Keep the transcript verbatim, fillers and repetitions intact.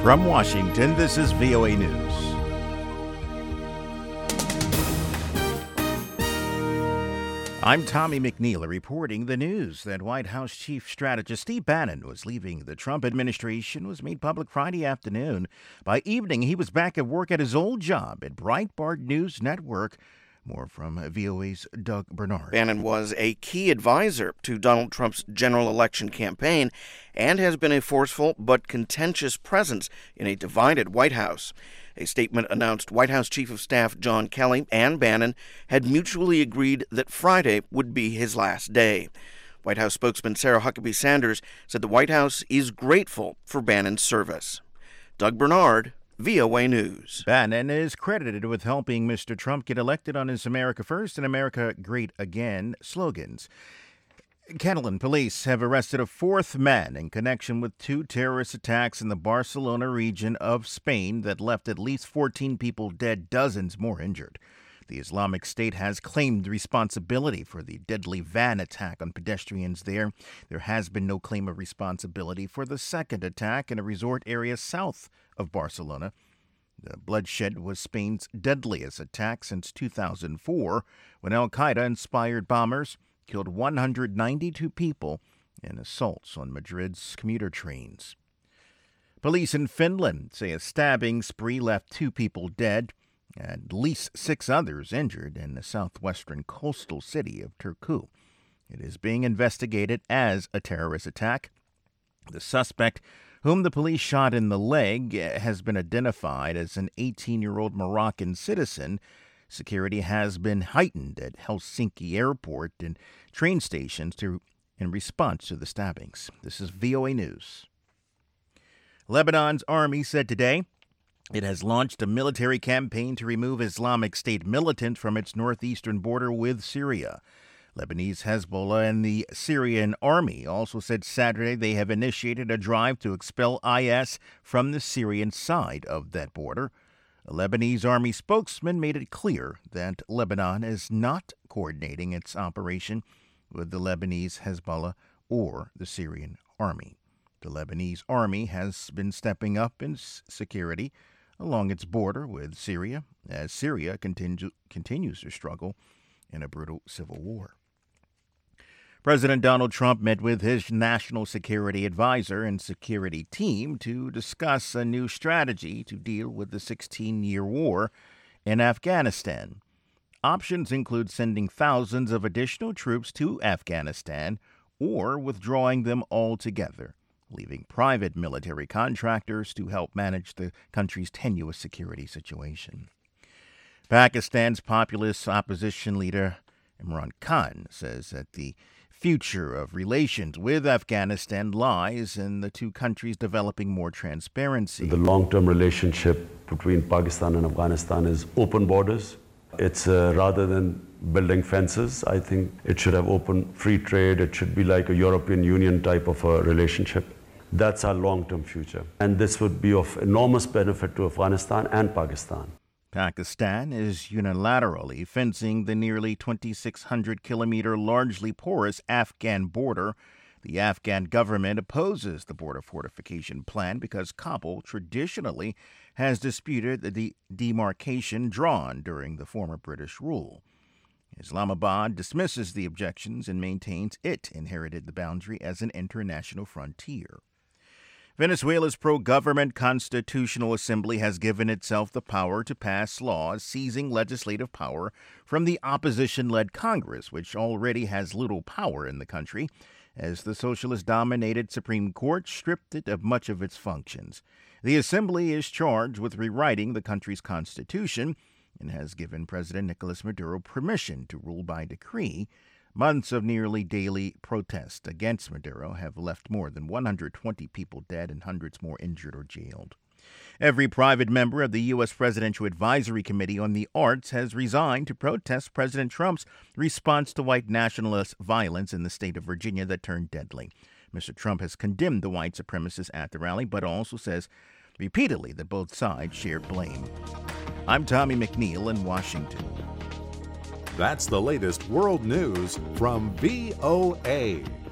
From Washington, this is V O A News. I'm Tommy McNeil reporting the news that White House Chief Strategist Steve Bannon was leaving the Trump administration was made public Friday afternoon. By evening, he was back at work at his old job at Breitbart News Network. More from V O A's Doug Bernard. Bannon was a key advisor to Donald Trump's general election campaign and has been a forceful but contentious presence in a divided White House. A statement announced White House Chief of Staff John Kelly and Bannon had mutually agreed that Friday would be his last day. White House spokesman Sarah Huckabee Sanders said the White House is grateful for Bannon's service. Doug Bernard, V O A News. Bannon is credited with helping Mister Trump get elected on his America First and America Great Again slogans. Catalan police have arrested a fourth man in connection with two terrorist attacks in the Barcelona region of Spain that left at least fourteen people dead, dozens more injured. The Islamic State has claimed responsibility for the deadly van attack on pedestrians there. There has been no claim of responsibility for the second attack in a resort area south of Barcelona. The bloodshed was Spain's deadliest attack since two thousand four, when al-Qaeda-inspired bombers killed one hundred ninety-two people in assaults on Madrid's commuter trains. Police in Finland say a stabbing spree left two people dead, at least six others injured in the southwestern coastal city of Turku. It is being investigated as a terrorist attack. The suspect, whom the police shot in the leg, has been identified as an eighteen-year-old Moroccan citizen. Security has been heightened at Helsinki Airport and train stations to, in response to the stabbings. This is V O A News. Lebanon's army said today it has launched a military campaign to remove Islamic State militants from its northeastern border with Syria. Lebanese Hezbollah and the Syrian army also said Saturday they have initiated a drive to expel I S from the Syrian side of that border. A Lebanese army spokesman made it clear that Lebanon is not coordinating its operation with the Lebanese Hezbollah or the Syrian army. The Lebanese army has been stepping up in security along its border with Syria as Syria continue, continues to struggle in a brutal civil war. President Donald Trump met with his national security advisor and security team to discuss a new strategy to deal with the sixteen-year war in Afghanistan. Options include sending thousands of additional troops to Afghanistan or withdrawing them altogether, leaving private military contractors to help manage the country's tenuous security situation. Pakistan's populist opposition leader Imran Khan says that the future of relations with Afghanistan lies in the two countries developing more transparency. The long-term relationship between Pakistan and Afghanistan is open borders. It's uh, rather than building fences, I think it should have open free trade. It should be like a European Union type of a relationship. That's our long-term future. And this would be of enormous benefit to Afghanistan and Pakistan. Pakistan is unilaterally fencing the nearly twenty-six hundred kilometer largely porous Afghan border. The Afghan government opposes the border fortification plan because Kabul traditionally has disputed the demarcation drawn during the former British rule. Islamabad dismisses the objections and maintains it inherited the boundary as an international frontier. Venezuela's pro-government Constitutional Assembly has given itself the power to pass laws seizing legislative power from the opposition-led Congress, which already has little power in the country, as the socialist-dominated Supreme Court stripped it of much of its functions. The Assembly is charged with rewriting the country's constitution and has given President Nicolas Maduro permission to rule by decree. Months of nearly daily protest against Maduro have left more than one hundred twenty people dead and hundreds more injured or jailed. Every private member of the U S Presidential Advisory Committee on the Arts has resigned to protest President Trump's response to white nationalist violence in the state of Virginia that turned deadly. Mister Trump has condemned the white supremacists at the rally, but also says repeatedly that both sides shared blame. I'm Tommy McNeil in Washington. That's the latest world news from V O A.